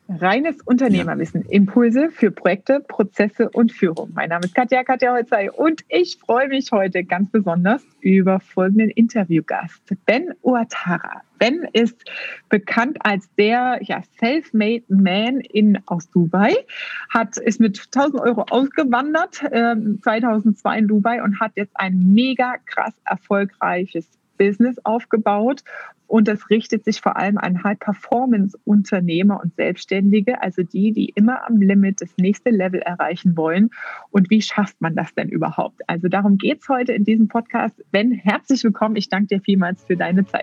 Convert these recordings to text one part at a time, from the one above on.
Reines Unternehmerwissen, Impulse für Projekte, Prozesse und Führung. Mein Name ist Katja Holzei und ich freue mich heute ganz besonders über folgenden Interviewgast, Ben Ouattara. Ben ist bekannt als der Self-Made Man aus Dubai, ist mit 1.000 Euro ausgewandert 2002 in Dubai und hat jetzt ein mega krass erfolgreiches Business aufgebaut. Und das richtet sich vor allem an High-Performance-Unternehmer und Selbstständige, also die immer am Limit das nächste Level erreichen wollen. Und wie schafft man das denn überhaupt? Also darum geht es heute in diesem Podcast. Ben, herzlich willkommen. Ich danke dir vielmals für deine Zeit.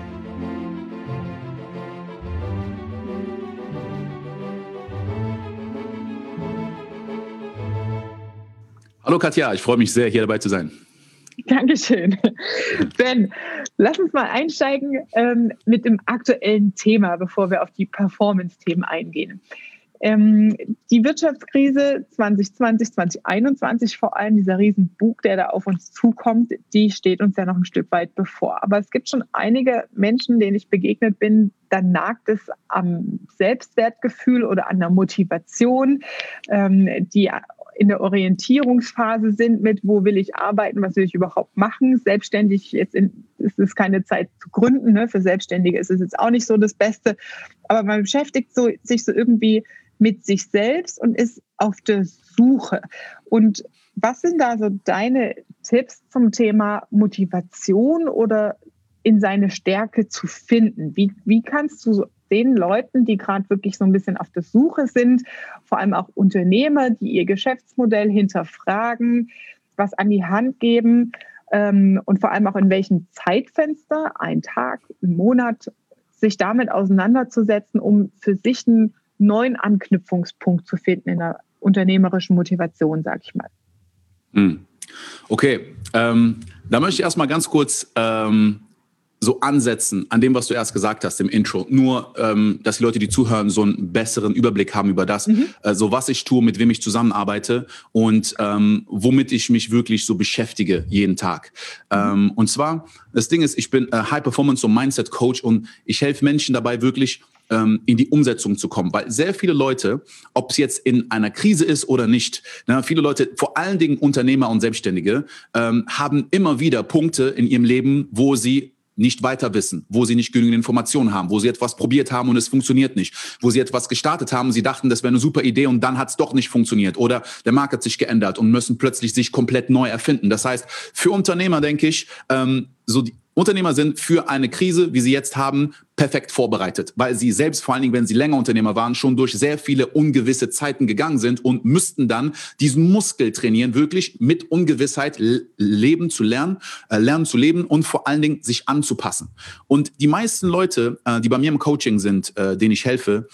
Hallo Katja, ich freue mich sehr, hier dabei zu sein. Dankeschön. Ben, lass uns mal einsteigen mit dem aktuellen Thema, bevor wir auf die Performance-Themen eingehen. Die Wirtschaftskrise 2020, 2021, vor allem dieser Riesenbug, der da auf uns zukommt, die steht uns ja noch ein Stück weit bevor. Aber es gibt schon einige Menschen, denen ich begegnet bin, da nagt es am Selbstwertgefühl oder an der Motivation, die in der Orientierungsphase sind mit, wo will ich arbeiten, was will ich überhaupt machen. Selbstständig, ist es keine Zeit zu gründen, ne? Für Selbstständige ist es jetzt auch nicht so das Beste, aber man beschäftigt sich so irgendwie mit sich selbst und ist auf der Suche. Und was sind da so deine Tipps zum Thema Motivation oder in seine Stärke zu finden? Wie kannst du den Leuten, die gerade wirklich so ein bisschen auf der Suche sind, vor allem auch Unternehmer, die ihr Geschäftsmodell hinterfragen, was an die Hand geben und vor allem auch in welchem Zeitfenster, ein Tag, ein Monat, sich damit auseinanderzusetzen, um für sich einen neuen Anknüpfungspunkt zu finden in der unternehmerischen Motivation, sag ich mal. Okay, da möchte ich erstmal ganz kurz so ansetzen an dem, was du erst gesagt hast im Intro. Nur, dass die Leute, die zuhören, so einen besseren Überblick haben über das, so was ich tue, mit wem ich zusammenarbeite und womit ich mich wirklich so beschäftige jeden Tag. Und zwar, das Ding ist, ich bin High-Performance- und Mindset-Coach und ich helfe Menschen dabei wirklich, in die Umsetzung zu kommen. Weil sehr viele Leute, ob es jetzt in einer Krise ist oder nicht, viele Leute, vor allen Dingen Unternehmer und Selbstständige, haben immer wieder Punkte in ihrem Leben, wo sie nicht weiter wissen, wo sie nicht genügend Informationen haben, wo sie etwas probiert haben und es funktioniert nicht, wo sie etwas gestartet haben und sie dachten, das wäre eine super Idee und dann hat es doch nicht funktioniert oder der Markt hat sich geändert und müssen plötzlich sich komplett neu erfinden. Das heißt, für Unternehmer denke ich, die Unternehmer sind für eine Krise, wie sie jetzt haben, perfekt vorbereitet, weil sie selbst, vor allen Dingen, wenn sie länger Unternehmer waren, schon durch sehr viele ungewisse Zeiten gegangen sind und müssten dann diesen Muskel trainieren, wirklich mit Ungewissheit lernen zu leben und vor allen Dingen sich anzupassen. Und die meisten Leute, die bei mir im Coaching sind, denen ich helfe,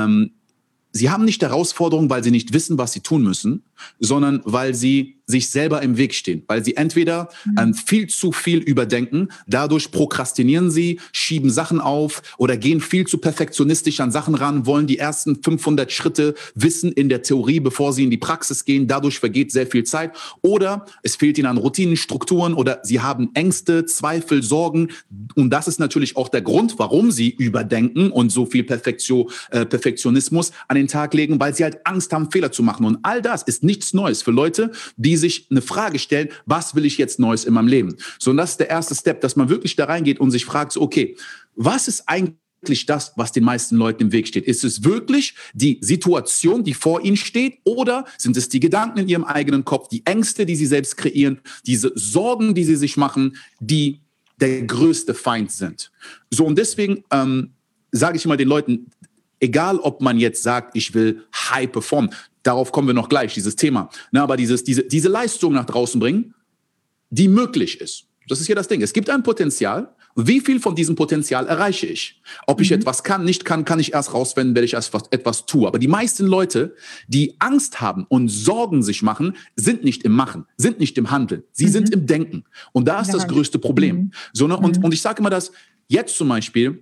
sie haben nicht Herausforderungen, weil sie nicht wissen, was sie tun müssen, sondern weil sie sich selber im Weg stehen, weil sie entweder viel zu viel überdenken, dadurch prokrastinieren sie, schieben Sachen auf oder gehen viel zu perfektionistisch an Sachen ran, wollen die ersten 500 Schritte wissen in der Theorie, bevor sie in die Praxis gehen, dadurch vergeht sehr viel Zeit oder es fehlt ihnen an Routinen, Strukturen oder sie haben Ängste, Zweifel, Sorgen und das ist natürlich auch der Grund, warum sie überdenken und so viel Perfektionismus an den Tag legen, weil sie halt Angst haben, Fehler zu machen und all das ist nichts Neues für Leute, die sich eine Frage stellen, was will ich jetzt Neues in meinem Leben? So, und das ist der erste Step, dass man wirklich da reingeht und sich fragt, so, okay, was ist eigentlich das, was den meisten Leuten im Weg steht? Ist es wirklich die Situation, die vor ihnen steht, oder sind es die Gedanken in ihrem eigenen Kopf, die Ängste, die sie selbst kreieren, diese Sorgen, die sie sich machen, die der größte Feind sind? So, und deswegen sage ich immer den Leuten, egal ob man jetzt sagt, ich will high performen, darauf kommen wir noch gleich, dieses Thema. Aber diese Leistung nach draußen bringen, die möglich ist. Das ist ja das Ding. Es gibt ein Potenzial. Wie viel von diesem Potenzial erreiche ich? Ob ich etwas nicht kann, kann ich erst rausfinden, wenn ich etwas tue. Aber die meisten Leute, die Angst haben und Sorgen sich machen, sind nicht im Machen, sind nicht im Handeln. Sie sind im Denken. Und da ist das größte Problem. So, ne? Und ich sage immer, dass jetzt zum Beispiel,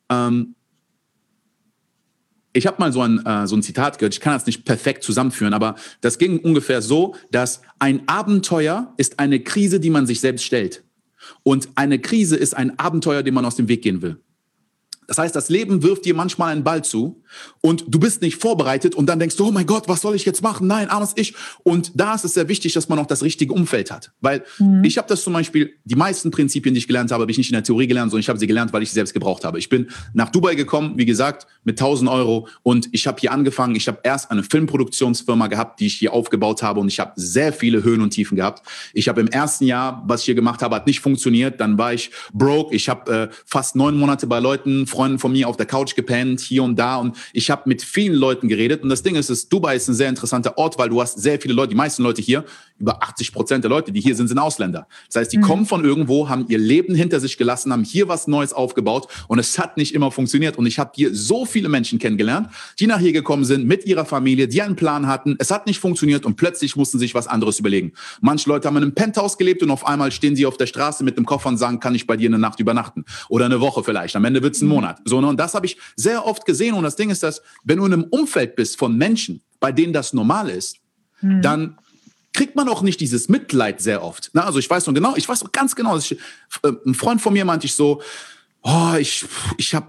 ich habe mal so ein Zitat gehört, ich kann das nicht perfekt zusammenführen, aber das ging ungefähr so, dass ein Abenteuer ist eine Krise, die man sich selbst stellt. Und eine Krise ist ein Abenteuer, dem man aus dem Weg gehen will. Das heißt, das Leben wirft dir manchmal einen Ball zu und du bist nicht vorbereitet und dann denkst du, oh mein Gott, was soll ich jetzt machen? Nein, armes Ich. Und da ist es sehr wichtig, dass man auch das richtige Umfeld hat. Weil ich habe das zum Beispiel, die meisten Prinzipien, die ich gelernt habe, habe ich nicht in der Theorie gelernt, sondern ich habe sie gelernt, weil ich sie selbst gebraucht habe. Ich bin nach Dubai gekommen, wie gesagt, mit 1.000 Euro und ich habe hier angefangen. Ich habe erst eine Filmproduktionsfirma gehabt, die ich hier aufgebaut habe und ich habe sehr viele Höhen und Tiefen gehabt. Ich habe im ersten Jahr, was ich hier gemacht habe, hat nicht funktioniert. Dann war ich broke. Ich habe fast 9 Monate bei Leuten, Freunden von mir auf der Couch gepennt, hier und da. Und ich habe mit vielen Leuten geredet. Und das Ding ist, Dubai ist ein sehr interessanter Ort, weil du hast sehr viele Leute, die meisten Leute hier, über 80% der Leute, die hier sind Ausländer. Das heißt, die kommen von irgendwo, haben ihr Leben hinter sich gelassen, haben hier was Neues aufgebaut und es hat nicht immer funktioniert. Und ich habe hier so viele Menschen kennengelernt, die nach hier gekommen sind mit ihrer Familie, die einen Plan hatten. Es hat nicht funktioniert und plötzlich mussten sich was anderes überlegen. Manche Leute haben in einem Penthouse gelebt und auf einmal stehen sie auf der Straße mit einem Koffer und sagen, kann ich bei dir eine Nacht übernachten? Oder eine Woche vielleicht. Am Ende wird es ein Monat. So, ne? Und das habe ich sehr oft gesehen. Und das Ding ist, dass wenn du in einem Umfeld bist von Menschen, bei denen das normal ist, dann kriegt man auch nicht dieses Mitleid sehr oft. Na, also ich weiß noch ganz genau, ein Freund von mir meinte ich so, oh, ich habe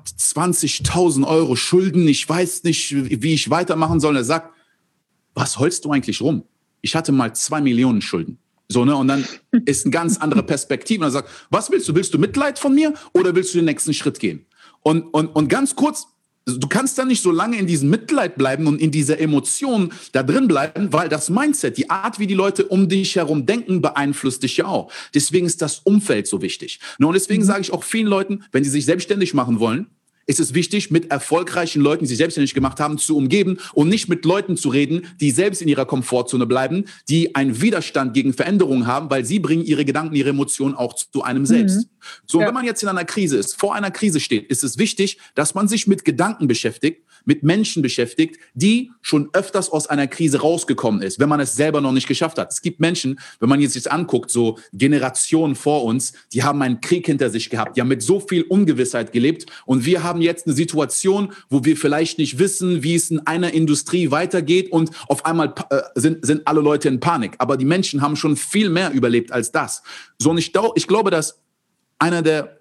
20.000 Euro Schulden, ich weiß nicht, wie ich weitermachen soll. Und er sagt, was heulst du eigentlich rum? Ich hatte mal 2 Millionen Schulden. So, ne? Und dann ist eine ganz andere Perspektive. Und er sagt, was willst du? Willst du Mitleid von mir oder willst du den nächsten Schritt gehen? Und ganz kurz, du kannst da nicht so lange in diesem Mitleid bleiben und in dieser Emotion da drin bleiben, weil das Mindset, die Art, wie die Leute um dich herum denken, beeinflusst dich ja auch. Deswegen ist das Umfeld so wichtig. Und deswegen sage ich auch vielen Leuten, wenn sie sich selbstständig machen wollen, ist es wichtig, mit erfolgreichen Leuten, die sich selbstständig gemacht haben, zu umgeben und nicht mit Leuten zu reden, die selbst in ihrer Komfortzone bleiben, die einen Widerstand gegen Veränderungen haben, weil sie bringen ihre Gedanken, ihre Emotionen auch zu einem selbst. So, wenn man jetzt in einer Krise ist, vor einer Krise steht, ist es wichtig, dass man sich mit Gedanken beschäftigt, mit Menschen beschäftigt, die schon öfters aus einer Krise rausgekommen ist, wenn man es selber noch nicht geschafft hat. Es gibt Menschen, wenn man jetzt sich anguckt, so Generationen vor uns, die haben einen Krieg hinter sich gehabt, die haben mit so viel Ungewissheit gelebt und wir haben jetzt eine Situation, wo wir vielleicht nicht wissen, wie es in einer Industrie weitergeht und auf einmal sind alle Leute in Panik. Aber die Menschen haben schon viel mehr überlebt als das. So, und ich glaube, dass einer der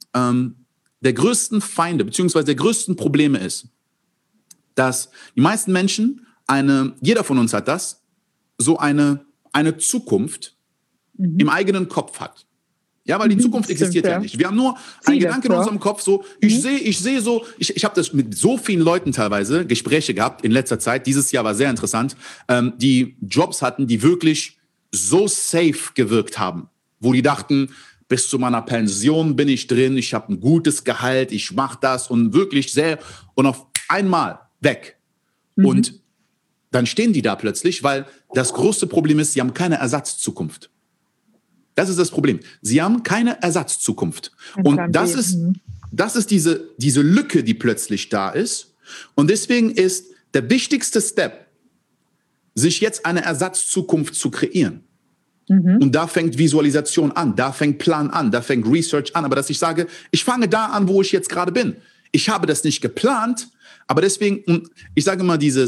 größten Feinde beziehungsweise der größten Probleme ist, dass die meisten Menschen, jeder von uns hat das, so eine Zukunft im eigenen Kopf hat. Ja, weil die Zukunft existiert ja nicht. Wir haben nur einen Gedanke in unserem Kopf, so, ich habe das mit so vielen Leuten teilweise, Gespräche gehabt in letzter Zeit, dieses Jahr war sehr interessant, die Jobs hatten, die wirklich so safe gewirkt haben, wo die dachten, bis zu meiner Pension bin ich drin, ich habe ein gutes Gehalt, ich mache das und wirklich und auf einmal weg. Und dann stehen die da plötzlich, weil das größte Problem ist, sie haben keine Ersatzzukunft. Das ist das Problem. Sie haben keine Ersatzzukunft. Und das ist diese Lücke, die plötzlich da ist. Und deswegen ist der wichtigste Step, sich jetzt eine Ersatzzukunft zu kreieren. Und da fängt Visualisation an, da fängt Plan an, da fängt Research an. Aber dass ich sage, ich fange da an, wo ich jetzt gerade bin. Ich habe das nicht geplant, aber deswegen, ich sage immer die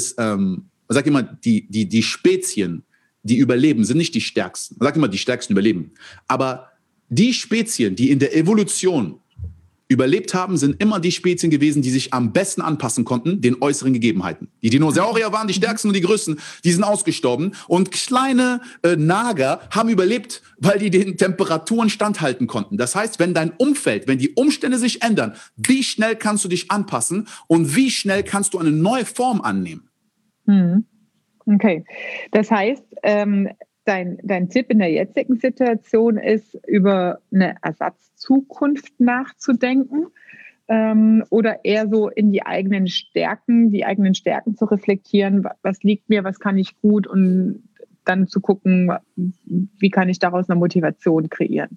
Spezien, die überleben, sind nicht die Stärksten. Man sagt immer, die Stärksten überleben. Aber die Spezien, die in der Evolution überlebt haben, sind immer die Spezien gewesen, die sich am besten anpassen konnten, den äußeren Gegebenheiten. Die Dinosaurier waren die stärksten und die größten, die sind ausgestorben. Und kleine Nager haben überlebt, weil die den Temperaturen standhalten konnten. Das heißt, wenn dein Umfeld, wenn die Umstände sich ändern, wie schnell kannst du dich anpassen und wie schnell kannst du eine neue Form annehmen? Okay, das heißt, dein Tipp in der jetzigen Situation ist, über eine Ersatzzukunft nachzudenken oder eher so in die eigenen Stärken zu reflektieren, was liegt mir, was kann ich gut und dann zu gucken, wie kann ich daraus eine Motivation kreieren.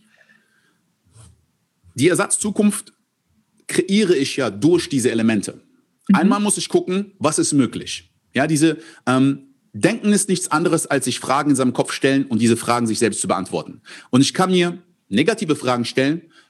Die Ersatzzukunft kreiere ich ja durch diese Elemente. Einmal muss ich gucken, was ist möglich. Ja, Denken ist nichts anderes, als sich Fragen in seinem Kopf stellen und diese Fragen sich selbst zu beantworten. Und ich kann mir negative Fragen stellen,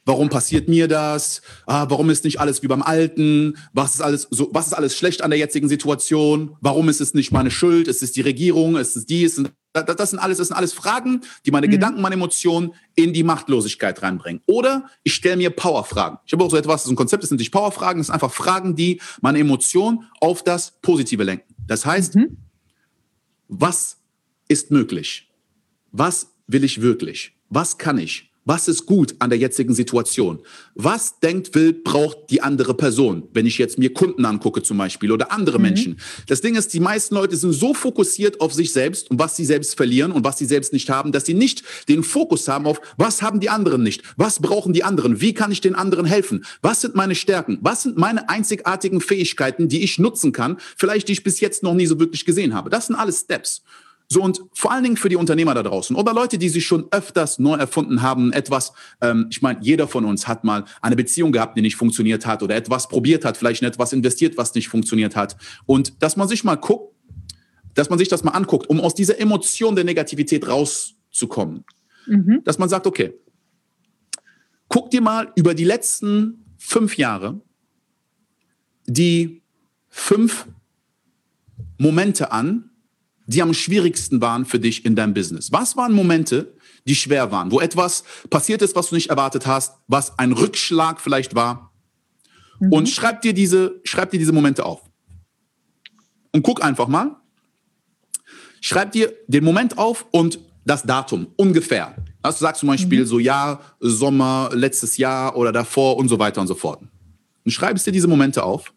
warum passiert mir das? Warum ist nicht alles wie beim Alten? Was ist alles schlecht an der jetzigen Situation? Warum ist es nicht meine Schuld? Ist es die Regierung? Ist es dies? Das sind alles Fragen, die meine Gedanken, meine Emotionen in die Machtlosigkeit reinbringen. Oder ich stelle mir Powerfragen. Ich habe auch so etwas, so ein Konzept, das sind nicht Powerfragen, das sind einfach Fragen, die meine Emotionen auf das Positive lenken. Das heißt, was ist möglich? Was will ich wirklich? Was kann ich? Was ist gut an der jetzigen Situation? Was braucht die andere Person? Wenn ich jetzt mir Kunden angucke zum Beispiel oder andere Menschen. Das Ding ist, die meisten Leute sind so fokussiert auf sich selbst und was sie selbst verlieren und was sie selbst nicht haben, dass sie nicht den Fokus haben auf, was haben die anderen nicht? Was brauchen die anderen? Wie kann ich den anderen helfen? Was sind meine Stärken? Was sind meine einzigartigen Fähigkeiten, die ich nutzen kann? Vielleicht, die ich bis jetzt noch nie so wirklich gesehen habe. Das sind alles Steps. So, und vor allen Dingen für die Unternehmer da draußen oder Leute, die sich schon öfters neu erfunden haben, ich meine, jeder von uns hat mal eine Beziehung gehabt, die nicht funktioniert hat oder etwas probiert hat, vielleicht in etwas investiert, was nicht funktioniert hat. Und dass man sich das mal anguckt, um aus dieser Emotion der Negativität rauszukommen. Dass man sagt, okay, guck dir mal über die letzten 5 Jahre die 5 Momente an, die am schwierigsten waren für dich in deinem Business. Was waren Momente, die schwer waren, wo etwas passiert ist, was du nicht erwartet hast, was ein Rückschlag vielleicht war? Und schreib dir diese Momente auf. Und guck einfach mal. Schreib dir den Moment auf und das Datum ungefähr. Also du sagst zum Beispiel so Jahr, Sommer, letztes Jahr oder davor und so weiter und so fort. Und schreibst dir diese Momente auf.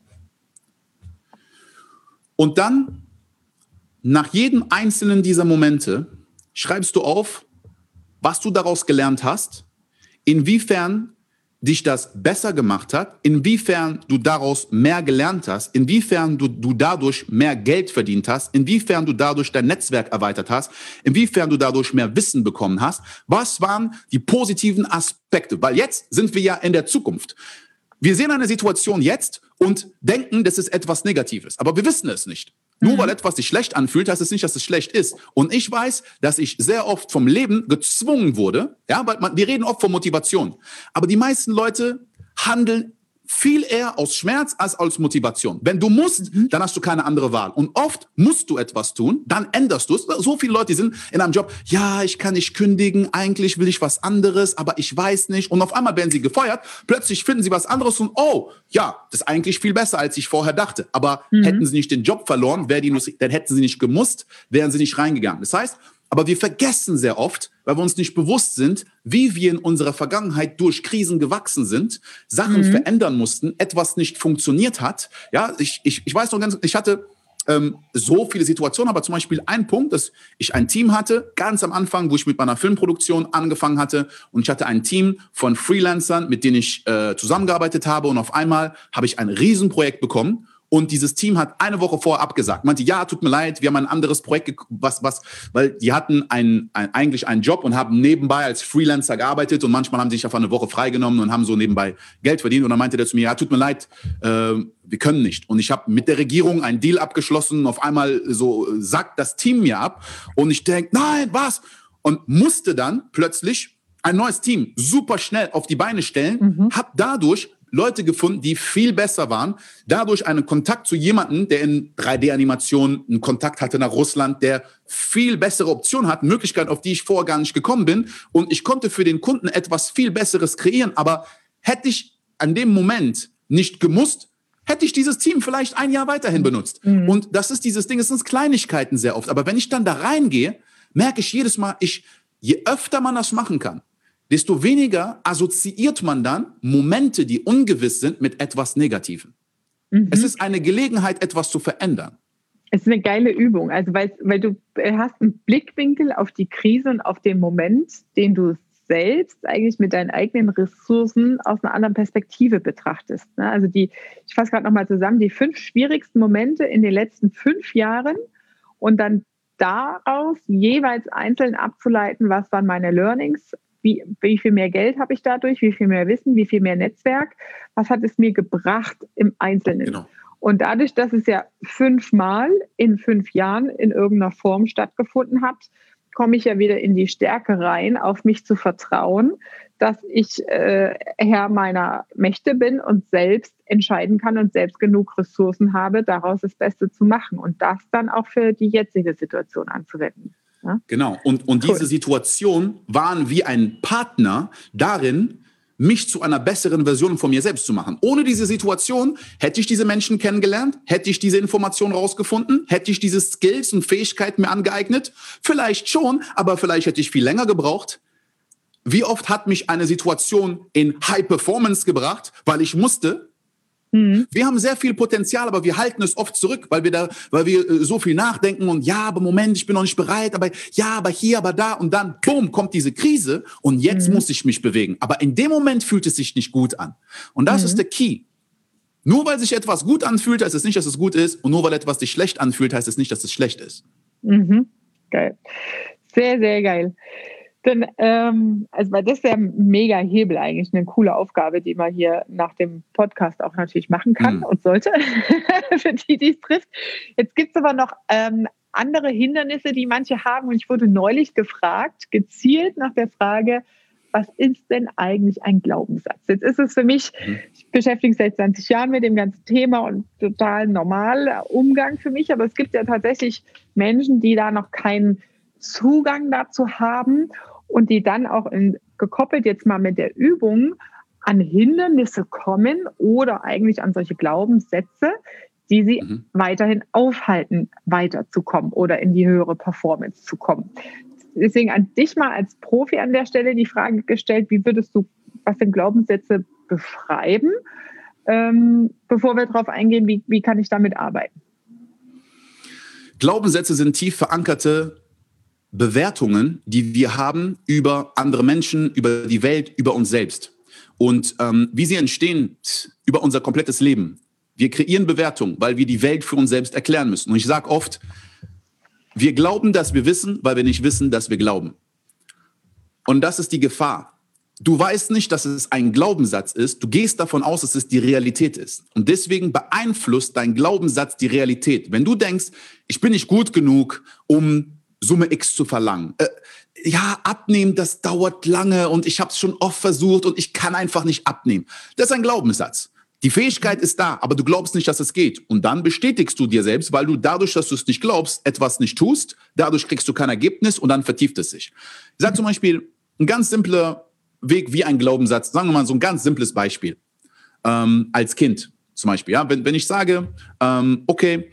Und dann nach jedem einzelnen dieser Momente schreibst du auf, was du daraus gelernt hast, inwiefern dich das besser gemacht hat, inwiefern du daraus mehr gelernt hast, inwiefern du dadurch mehr Geld verdient hast, inwiefern du dadurch dein Netzwerk erweitert hast, inwiefern du dadurch mehr Wissen bekommen hast. Was waren die positiven Aspekte? Weil jetzt sind wir ja in der Zukunft. Wir sehen eine Situation jetzt und denken, das ist etwas Negatives, aber wir wissen es nicht. Nur weil etwas sich schlecht anfühlt, heißt es nicht, dass es schlecht ist. Und ich weiß, dass ich sehr oft vom Leben gezwungen wurde, ja, weil wir reden oft von Motivation. Aber die meisten Leute handeln viel eher aus Schmerz als aus Motivation. Wenn du musst, dann hast du keine andere Wahl. Und oft musst du etwas tun, dann änderst du es. So viele Leute sind in einem Job, ja, ich kann nicht kündigen, eigentlich will ich was anderes, aber ich weiß nicht. Und auf einmal werden sie gefeuert, plötzlich finden sie was anderes und oh, ja, das ist eigentlich viel besser, als ich vorher dachte. Aber hätten sie nicht den Job verloren, dann hätten sie nicht gemusst, wären sie nicht reingegangen. Das heißt, aber wir vergessen sehr oft, weil wir uns nicht bewusst sind, wie wir in unserer Vergangenheit durch Krisen gewachsen sind, Sachen verändern mussten, etwas nicht funktioniert hat. Ja, ich weiß noch ganz, ich hatte so viele Situationen, aber zum Beispiel ein Punkt, dass ich ein Team hatte, ganz am Anfang, wo ich mit meiner Filmproduktion angefangen hatte und ich hatte ein Team von Freelancern, mit denen ich zusammengearbeitet habe und auf einmal habe ich ein Riesenprojekt bekommen. Und dieses Team hat eine Woche vorher abgesagt. Meinte, ja, tut mir leid, wir haben ein anderes Projekt, weil die hatten eigentlich einen Job und haben nebenbei als Freelancer gearbeitet und manchmal haben sie sich einfach eine Woche freigenommen und haben so nebenbei Geld verdient. Und dann meinte der zu mir, ja, tut mir leid, wir können nicht. Und ich habe mit der Regierung einen Deal abgeschlossen und auf einmal so sagt das Team mir ab. Und ich denke, nein, was? Und musste dann plötzlich ein neues Team super schnell auf die Beine stellen, habe dadurch Leute gefunden, die viel besser waren, dadurch einen Kontakt zu jemandem, der in 3D-Animation einen Kontakt hatte nach Russland, der viel bessere Optionen hat, Möglichkeiten, auf die ich vorher gar nicht gekommen bin. Und ich konnte für den Kunden etwas viel Besseres kreieren. Aber hätte ich an dem Moment nicht gemusst, hätte ich dieses Team vielleicht ein Jahr weiterhin benutzt. Und das ist dieses Ding, es sind Kleinigkeiten sehr oft. Aber wenn ich dann da reingehe, merke ich jedes Mal, je öfter man das machen kann, desto weniger assoziiert man dann Momente, die ungewiss sind, mit etwas Negativem. Es ist eine Gelegenheit, etwas zu verändern. Es ist eine geile Übung, also weil du hast einen Blickwinkel auf die Krise und auf den Moment, den du selbst eigentlich mit deinen eigenen Ressourcen aus einer anderen Perspektive betrachtest. Also ich fasse gerade nochmal zusammen, die 5 schwierigsten Momente in den letzten 5 Jahren und dann daraus jeweils einzeln abzuleiten, was waren meine Learnings, wie viel mehr Geld habe ich dadurch, wie viel mehr Wissen, wie viel mehr Netzwerk, was hat es mir gebracht im Einzelnen. Genau. Und dadurch, dass es ja 5 Mal in 5 Jahren in irgendeiner Form stattgefunden hat, komme ich ja wieder in die Stärke rein, auf mich zu vertrauen, dass ich Herr meiner Mächte bin und selbst entscheiden kann und selbst genug Ressourcen habe, daraus das Beste zu machen und das dann auch für die jetzige Situation anzuwenden. Ja? Genau. Und cool. Diese Situation waren wie ein Partner darin, mich zu einer besseren Version von mir selbst zu machen. Ohne diese Situation hätte ich diese Menschen kennengelernt, hätte ich diese Informationen rausgefunden, hätte ich diese Skills und Fähigkeiten mir angeeignet. Vielleicht schon, aber vielleicht hätte ich viel länger gebraucht. Wie oft hat mich eine Situation in High Performance gebracht, weil ich musste? Wir haben sehr viel Potenzial, aber wir halten es oft zurück, weil wir so viel nachdenken und ja, aber Moment, ich bin noch nicht bereit, aber ja, aber hier, aber da und dann, boom, kommt diese Krise und jetzt muss ich mich bewegen. Aber in dem Moment fühlt es sich nicht gut an. Und das ist der Key. Nur weil sich etwas gut anfühlt, heißt es nicht, dass es gut ist und nur weil etwas sich schlecht anfühlt, heißt es nicht, dass es schlecht ist. Geil. Sehr, sehr geil. Denn, weil das ist ja ein mega Hebel eigentlich, eine coole Aufgabe, die man hier nach dem Podcast auch natürlich machen kann und sollte, für die es trifft. Jetzt gibt es aber noch andere Hindernisse, die manche haben und ich wurde neulich gefragt, gezielt nach der Frage, was ist denn eigentlich ein Glaubenssatz? Jetzt ist es für mich, ich beschäftige mich seit 20 Jahren mit dem ganzen Thema und total normaler Umgang für mich, aber es gibt ja tatsächlich Menschen, die da noch keinen Zugang dazu haben und die dann auch gekoppelt jetzt mal mit der Übung an Hindernisse kommen oder eigentlich an solche Glaubenssätze, die sie weiterhin aufhalten, weiterzukommen oder in die höhere Performance zu kommen. Deswegen an dich mal als Profi an der Stelle die Frage gestellt, wie würdest du, was sind Glaubenssätze beschreiben, bevor wir darauf eingehen, wie kann ich damit arbeiten? Glaubensätze sind tief verankerte Bewertungen, die wir haben über andere Menschen, über die Welt, über uns selbst. Und wie sie entstehen über unser komplettes Leben. Wir kreieren Bewertungen, weil wir die Welt für uns selbst erklären müssen. Und ich sage oft, wir glauben, dass wir wissen, weil wir nicht wissen, dass wir glauben. Und das ist die Gefahr. Du weißt nicht, dass es ein Glaubenssatz ist. Du gehst davon aus, dass es die Realität ist. Und deswegen beeinflusst dein Glaubenssatz die Realität. Wenn du denkst, ich bin nicht gut genug, um Summe X zu verlangen. Ja, abnehmen, das dauert lange und ich habe es schon oft versucht und ich kann einfach nicht abnehmen. Das ist ein Glaubenssatz. Die Fähigkeit ist da, aber du glaubst nicht, dass es geht. Und dann bestätigst du dir selbst, weil du dadurch, dass du es nicht glaubst, etwas nicht tust. Dadurch kriegst du kein Ergebnis und dann vertieft es sich. Ich sage zum Beispiel, ein ganz simpler Weg wie ein Glaubenssatz. Sagen wir mal so ein ganz simples Beispiel. Als Kind zum Beispiel. Ja? Wenn ich sage, okay,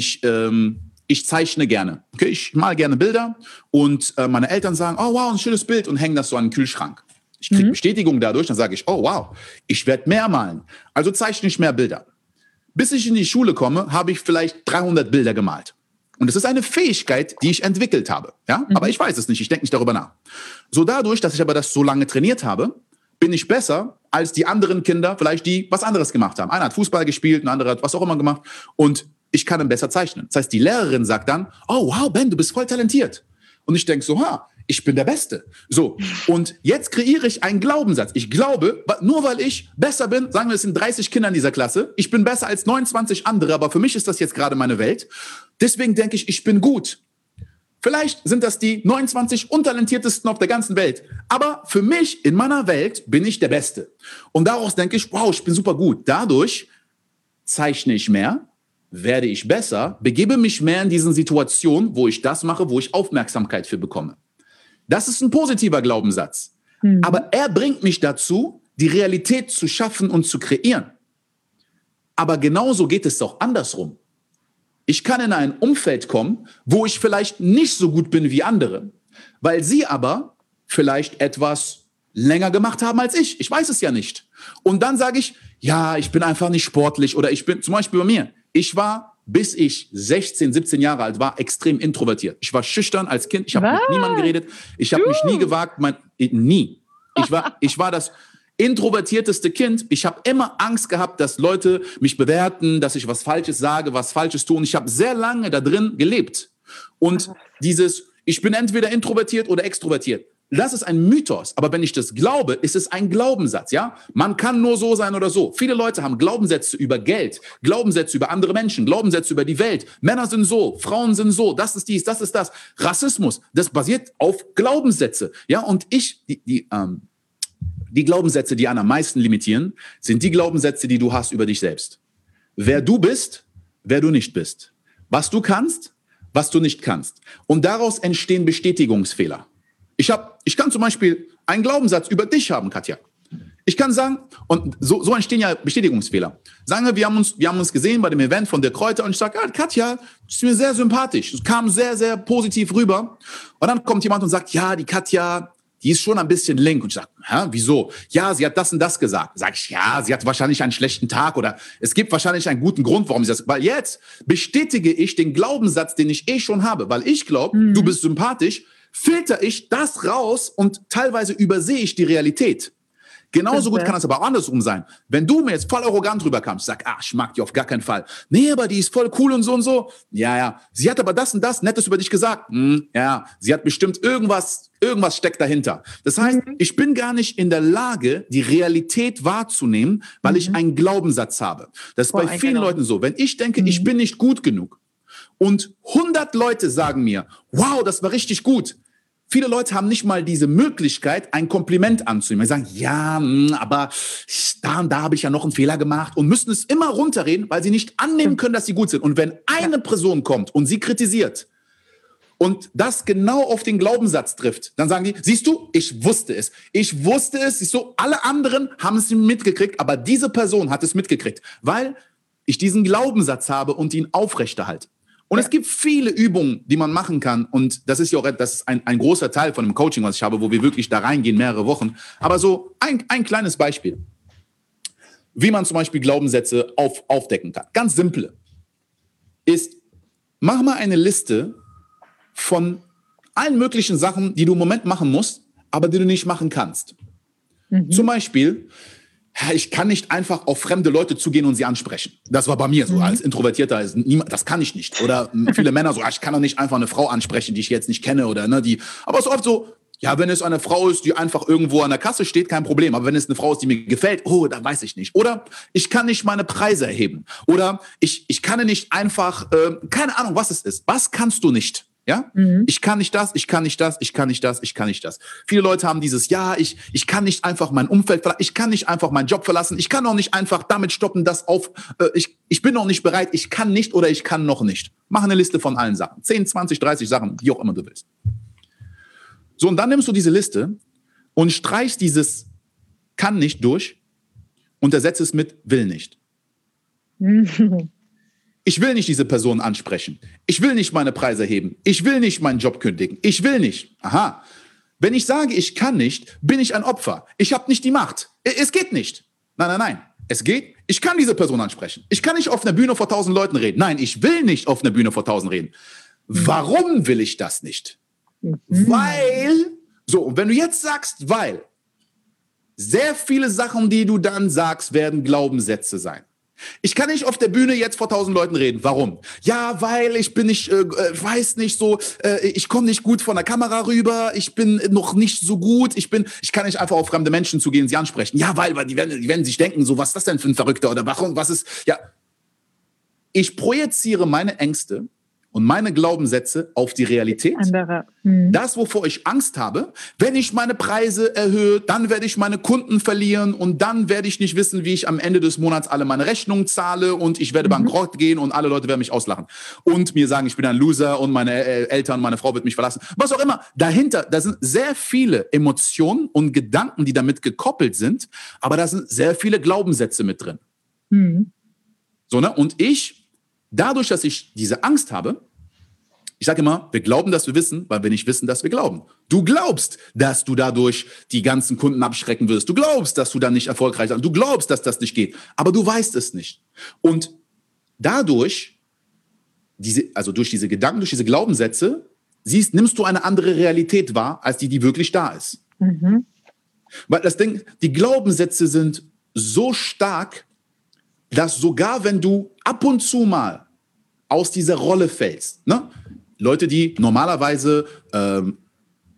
ich zeichne gerne. Okay, ich male gerne Bilder und meine Eltern sagen, oh wow, ein schönes Bild und hängen das so an den Kühlschrank. Ich kriege Bestätigung dadurch, dann sage ich, oh wow, ich werde mehr malen. Also zeichne ich mehr Bilder. Bis ich in die Schule komme, habe ich vielleicht 300 Bilder gemalt. Und es ist eine Fähigkeit, die ich entwickelt habe. Ja? Aber ich weiß es nicht, ich denke nicht darüber nach. So dadurch, dass ich aber das so lange trainiert habe, bin ich besser als die anderen Kinder, vielleicht die was anderes gemacht haben. Einer hat Fußball gespielt, ein anderer hat was auch immer gemacht und ich kann dann besser zeichnen. Das heißt, die Lehrerin sagt dann, oh wow, Ben, du bist voll talentiert. Und ich denke so, ich bin der Beste. So, und jetzt kreiere ich einen Glaubenssatz. Ich glaube, nur weil ich besser bin, sagen wir, es sind 30 Kinder in dieser Klasse, ich bin besser als 29 andere, aber für mich ist das jetzt gerade meine Welt. Deswegen denke ich, ich bin gut. Vielleicht sind das die 29 untalentiertesten auf der ganzen Welt. Aber für mich, in meiner Welt, bin ich der Beste. Und daraus denke ich, wow, ich bin super gut. Dadurch zeichne ich mehr, werde ich besser, begebe mich mehr in diesen Situationen, wo ich das mache, wo ich Aufmerksamkeit für bekomme. Das ist ein positiver Glaubenssatz. Aber er bringt mich dazu, die Realität zu schaffen und zu kreieren. Aber genauso geht es auch andersrum. Ich kann in ein Umfeld kommen, wo ich vielleicht nicht so gut bin wie andere, weil sie aber vielleicht etwas länger gemacht haben als ich. Ich weiß es ja nicht. Und dann sage ich, ja, ich bin einfach nicht sportlich oder ich bin, zum Beispiel bei mir, ich war, bis ich 16, 17 Jahre alt war, extrem introvertiert. Ich war schüchtern als Kind, ich habe mit niemandem geredet, ich habe mich nie gewagt, nie. Ich war das introvertierteste Kind. Ich habe immer Angst gehabt, dass Leute mich bewerten, dass ich was Falsches sage, was Falsches tue. Und ich habe sehr lange da drin gelebt. Und ich bin entweder introvertiert oder extrovertiert. Das ist ein Mythos. Aber wenn ich das glaube, ist es ein Glaubenssatz, ja? Man kann nur so sein oder so. Viele Leute haben Glaubenssätze über Geld, Glaubenssätze über andere Menschen, Glaubenssätze über die Welt. Männer sind so, Frauen sind so, das ist dies, das ist das. Rassismus, das basiert auf Glaubenssätze, ja? Und die Glaubenssätze, die einen am meisten limitieren, sind die Glaubenssätze, die du hast über dich selbst. Wer du bist, wer du nicht bist. Was du kannst, was du nicht kannst. Und daraus entstehen Bestätigungsfehler. Ich kann zum Beispiel einen Glaubenssatz über dich haben, Katja. Ich kann sagen, und so entstehen ja Bestätigungsfehler. Sagen wir haben uns gesehen bei dem Event von der Kräuter und ich sage, Katja, das ist mir sehr sympathisch. Es kam sehr, sehr positiv rüber. Und dann kommt jemand und sagt, ja, die Katja, die ist schon ein bisschen link. Und ich sage, wieso? Ja, sie hat das und das gesagt. Sag ich, ja, sie hat wahrscheinlich einen schlechten Tag oder es gibt wahrscheinlich einen guten Grund, warum sie das... Weil jetzt bestätige ich den Glaubenssatz, den ich schon habe. Weil ich glaube, du bist sympathisch, filter ich das raus und teilweise übersehe ich die Realität. Genauso gut kann es aber auch andersrum sein. Wenn du mir jetzt voll arrogant rüberkamst, sag, ich mag die auf gar keinen Fall. Nee, aber die ist voll cool und so und so. Ja, sie hat aber das und das Nettes über dich gesagt. Ja, sie hat bestimmt irgendwas steckt dahinter. Das heißt, ich bin gar nicht in der Lage, die Realität wahrzunehmen, weil ich einen Glaubenssatz habe. Das ist bei vielen Leuten so. Wenn ich denke, ich bin nicht gut genug und 100 Leute sagen mir, wow, das war richtig gut. Viele Leute haben nicht mal diese Möglichkeit, ein Kompliment anzunehmen. Sie sagen, ja, aber da und da habe ich ja noch einen Fehler gemacht und müssen es immer runterreden, weil sie nicht annehmen können, dass sie gut sind. Und wenn eine Person kommt und sie kritisiert und das genau auf den Glaubenssatz trifft, dann sagen die, siehst du, ich wusste es. Siehst du, alle anderen haben es mitgekriegt, aber diese Person hat es mitgekriegt, weil ich diesen Glaubenssatz habe und ihn aufrechterhalte. Und es gibt viele Übungen, die man machen kann. Und das ist ja auch ein großer Teil von dem Coaching, was ich habe, wo wir wirklich da reingehen, mehrere Wochen. Aber so ein kleines Beispiel, wie man zum Beispiel Glaubenssätze aufdecken kann. Ganz simple ist, mach mal eine Liste von allen möglichen Sachen, die du im Moment machen musst, aber die du nicht machen kannst. Zum Beispiel, ich kann nicht einfach auf fremde Leute zugehen und sie ansprechen. Das war bei mir so, als Introvertierter, das kann ich nicht. Oder viele Männer so, ich kann doch nicht einfach eine Frau ansprechen, die ich jetzt nicht kenne. Oder aber es ist oft so, ja, wenn es eine Frau ist, die einfach irgendwo an der Kasse steht, kein Problem. Aber wenn es eine Frau ist, die mir gefällt, da weiß ich nicht. Oder ich kann nicht meine Preise erheben. Oder ich kann nicht einfach, keine Ahnung, was es ist. Was kannst du nicht? Ja? Ich kann nicht das, ich kann nicht das, ich kann nicht das, ich kann nicht das. Viele Leute haben dieses, ich kann nicht einfach mein Umfeld verlassen, ich kann nicht einfach meinen Job verlassen, ich kann auch nicht einfach damit stoppen, ich bin noch nicht bereit, ich kann nicht oder ich kann noch nicht. Mach eine Liste von allen Sachen. 10, 20, 30 Sachen, wie auch immer du willst. So, und dann nimmst du diese Liste und streichst dieses kann nicht durch und ersetzt es mit will nicht. Ich will nicht diese Person ansprechen. Ich will nicht meine Preise erheben. Ich will nicht meinen Job kündigen. Ich will nicht. Aha. Wenn ich sage, ich kann nicht, bin ich ein Opfer. Ich habe nicht die Macht. Es geht nicht. Nein. Es geht. Ich kann diese Person ansprechen. Ich kann nicht auf einer Bühne vor 1000 Leuten reden. Nein, ich will nicht auf einer Bühne vor 1000 reden. Warum will ich das nicht? Weil, und wenn du jetzt sagst, weil, sehr viele Sachen, die du dann sagst, werden Glaubenssätze sein. Ich kann nicht auf der Bühne jetzt vor 1000 Leuten reden. Warum? Ja, weil ich bin nicht, weiß nicht so, ich komme nicht gut von der Kamera rüber, ich bin noch nicht so gut, ich kann nicht einfach auf fremde Menschen zugehen und sie ansprechen. Ja, weil die werden sich denken, so, was ist das denn für ein Verrückter oder warum, was ist, ja. Ich projiziere meine Ängste und meine Glaubenssätze auf die Realität. Das, wovor ich Angst habe, wenn ich meine Preise erhöhe, dann werde ich meine Kunden verlieren und dann werde ich nicht wissen, wie ich am Ende des Monats alle meine Rechnungen zahle und ich werde bankrott gehen und alle Leute werden mich auslachen und mir sagen, ich bin ein Loser und meine Eltern, meine Frau wird mich verlassen. Was auch immer. Dahinter, da sind sehr viele Emotionen und Gedanken, die damit gekoppelt sind, aber da sind sehr viele Glaubenssätze mit drin. So, ne? Und dadurch, dass ich diese Angst habe, ich sage immer, wir glauben, dass wir wissen, weil wir nicht wissen, dass wir glauben. Du glaubst, dass du dadurch die ganzen Kunden abschrecken wirst. Du glaubst, dass du dann nicht erfolgreich bist. Du glaubst, dass das nicht geht. Aber du weißt es nicht. Und dadurch, durch diese Gedanken, durch diese Glaubenssätze, nimmst du eine andere Realität wahr, als die wirklich da ist. Weil die Glaubenssätze sind so stark, dass sogar wenn du ab und zu mal aus dieser Rolle fällst, ne? Leute, die normalerweise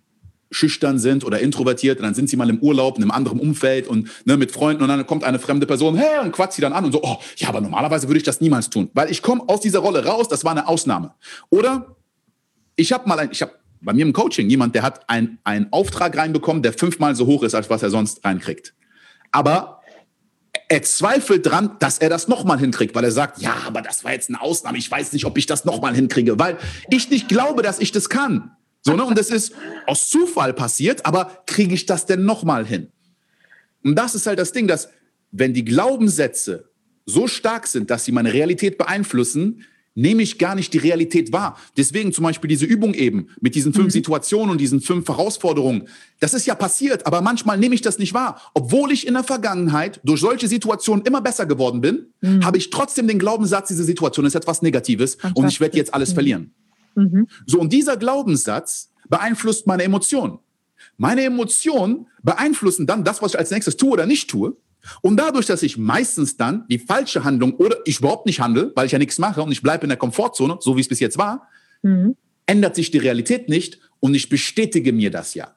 schüchtern sind oder introvertiert und dann sind sie mal im Urlaub in einem anderen Umfeld und mit Freunden und dann kommt eine fremde Person, hey, und quatscht sie dann an und so, oh, ja, aber normalerweise würde ich das niemals tun, weil ich komme aus dieser Rolle raus, das war eine Ausnahme. Oder ich habe bei mir im Coaching jemand, der hat einen Auftrag reinbekommen, der 5-mal so hoch ist, als was er sonst reinkriegt. Aber er zweifelt dran, dass er das nochmal hinkriegt, weil er sagt, ja, aber das war jetzt eine Ausnahme, ich weiß nicht, ob ich das nochmal hinkriege, weil ich nicht glaube, dass ich das kann. So, ne? Und das ist aus Zufall passiert, aber kriege ich das denn nochmal hin? Und das ist halt das Ding, dass wenn die Glaubenssätze so stark sind, dass sie meine Realität beeinflussen, nehme ich gar nicht die Realität wahr. Deswegen zum Beispiel diese Übung eben mit diesen 5 Situationen und diesen 5 Herausforderungen. Das ist ja passiert, aber manchmal nehme ich das nicht wahr. Obwohl ich in der Vergangenheit durch solche Situationen immer besser geworden bin, habe ich trotzdem den Glaubenssatz, diese Situation ist etwas Negatives und ich werde jetzt alles verlieren. So, und dieser Glaubenssatz beeinflusst meine Emotionen. Meine Emotionen beeinflussen dann das, was ich als nächstes tue oder nicht tue. Und dadurch, dass ich meistens dann die falsche Handlung oder ich überhaupt nicht handle, weil ich ja nichts mache und ich bleibe in der Komfortzone, so wie es bis jetzt war, ändert sich die Realität nicht und ich bestätige mir das ja.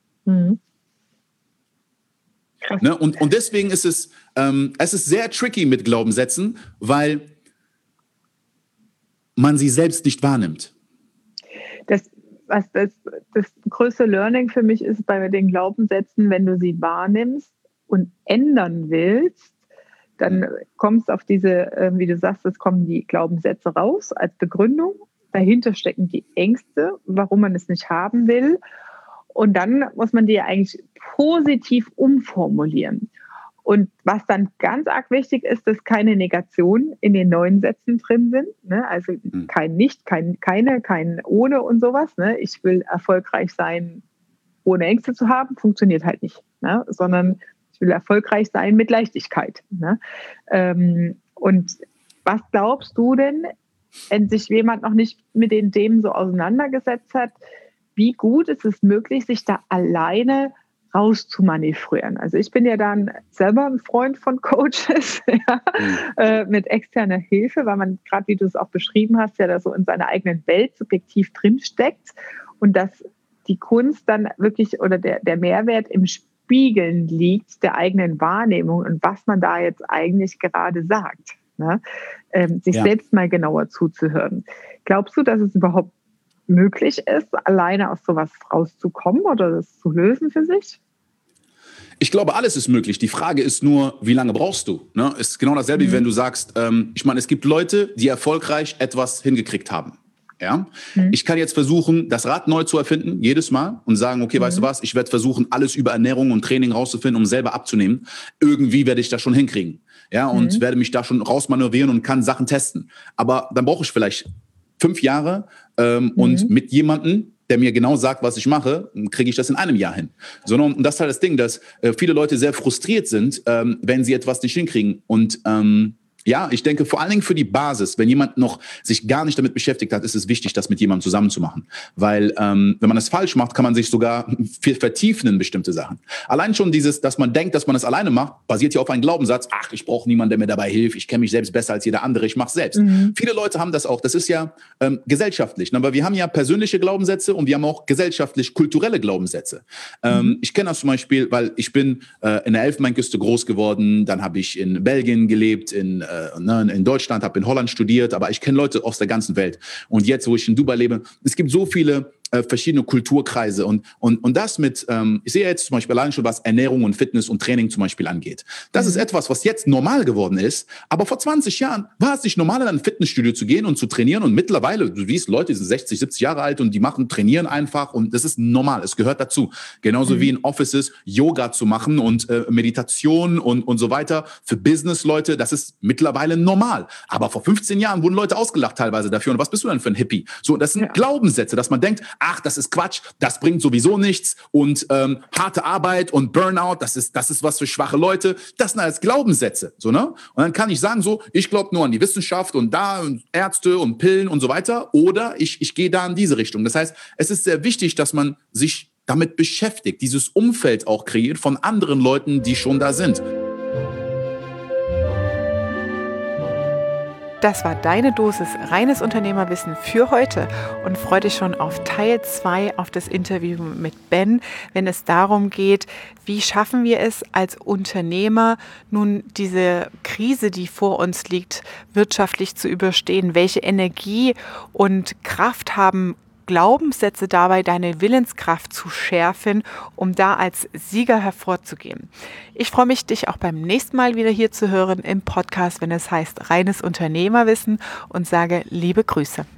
Ne? Und deswegen ist es ist sehr tricky mit Glaubenssätzen, weil man sie selbst nicht wahrnimmt. Das größte Learning für mich ist bei den Glaubenssätzen, wenn du sie wahrnimmst und ändern willst, dann kommst du auf diese, wie du sagst, es kommen die Glaubenssätze raus als Begründung. Dahinter stecken die Ängste, warum man es nicht haben will. Und dann muss man die eigentlich positiv umformulieren. Und was dann ganz arg wichtig ist, dass keine Negation in den neuen Sätzen drin sind. Ne? Also kein Nicht, kein Ohne und sowas. Ne? Ich will erfolgreich sein, ohne Ängste zu haben, funktioniert halt nicht. Ne? Sondern ich will erfolgreich sein mit Leichtigkeit. Ne? Und was glaubst du denn, wenn sich jemand noch nicht mit den Themen so auseinandergesetzt hat, wie gut ist es möglich, sich da alleine rauszumanövrieren? Also ich bin ja dann selber ein Freund von Coaches mit externer Hilfe, weil man gerade, wie du es auch beschrieben hast, ja da so in seiner eigenen Welt subjektiv drinsteckt und dass die Kunst dann wirklich oder der Mehrwert im Spiegeln liegt der eigenen Wahrnehmung und was man da jetzt eigentlich gerade sagt. Ne? Sich selbst mal genauer zuzuhören. Glaubst du, dass es überhaupt möglich ist, alleine aus sowas rauszukommen oder das zu lösen für sich? Ich glaube, alles ist möglich. Die Frage ist nur, wie lange brauchst du? Ne? Ist genau dasselbe, wie wenn du sagst, ich meine, es gibt Leute, die erfolgreich etwas hingekriegt haben. Ja? Ich kann jetzt versuchen, das Rad neu zu erfinden, jedes Mal, und sagen, okay, weißt du was, ich werde versuchen, alles über Ernährung und Training rauszufinden, um selber abzunehmen. Irgendwie werde ich das schon hinkriegen. Ja, und werde mich da schon rausmanövrieren und kann Sachen testen. Aber dann brauche ich vielleicht 5 Jahre und mit jemandem, der mir genau sagt, was ich mache, kriege ich das in einem Jahr hin. Und das ist halt das Ding, dass viele Leute sehr frustriert sind, wenn sie etwas nicht hinkriegen. Und ja, ich denke, vor allen Dingen für die Basis, wenn jemand noch sich gar nicht damit beschäftigt hat, ist es wichtig, das mit jemandem zusammen zu machen. Weil wenn man das falsch macht, kann man sich sogar viel vertiefen in bestimmte Sachen. Allein schon dieses, dass man denkt, dass man es alleine macht, basiert ja auf einem Glaubenssatz, ach, ich brauche niemanden, der mir dabei hilft, ich kenne mich selbst besser als jeder andere, ich mache es selbst. Viele Leute haben das auch, das ist ja gesellschaftlich, ne? Aber wir haben ja persönliche Glaubenssätze und wir haben auch gesellschaftlich-kulturelle Glaubenssätze. Ich kenne das zum Beispiel, weil ich bin in der Elfenbeinküste groß geworden, dann habe ich in Belgien gelebt, in Deutschland, habe in Holland studiert, aber ich kenne Leute aus der ganzen Welt. Und jetzt, wo ich in Dubai lebe, es gibt so viele verschiedene Kulturkreise und das mit, ich sehe jetzt zum Beispiel allein schon, was Ernährung und Fitness und Training zum Beispiel angeht. Das ist etwas, was jetzt normal geworden ist, aber vor 20 Jahren war es nicht normal, in ein Fitnessstudio zu gehen und zu trainieren und mittlerweile, du siehst Leute, die sind 60, 70 Jahre alt und die trainieren einfach und das ist normal, es gehört dazu. Genauso wie in Offices Yoga zu machen und Meditation und so weiter für Business-Leute, das ist mittlerweile normal. Aber vor 15 Jahren wurden Leute ausgelacht teilweise dafür und was bist du denn für ein Hippie? So, das sind Glaubenssätze, dass man denkt, ach, das ist Quatsch, das bringt sowieso nichts und harte Arbeit und Burnout, das ist was für schwache Leute. Das sind alles Glaubenssätze. So, ne? Und dann kann ich sagen, so, ich glaube nur an die Wissenschaft und da und Ärzte und Pillen und so weiter oder ich gehe da in diese Richtung. Das heißt, es ist sehr wichtig, dass man sich damit beschäftigt, dieses Umfeld auch kreiert von anderen Leuten, die schon da sind. Das war deine Dosis reines Unternehmerwissen für heute und freue dich schon auf Teil 2, auf das Interview mit Ben, wenn es darum geht, wie schaffen wir es als Unternehmer nun diese Krise, die vor uns liegt, wirtschaftlich zu überstehen? Welche Energie und Kraft haben Glaubenssätze dabei, deine Willenskraft zu schärfen, um da als Sieger hervorzugehen. Ich freue mich, dich auch beim nächsten Mal wieder hier zu hören im Podcast, wenn es heißt reines Unternehmerwissen, und sage liebe Grüße.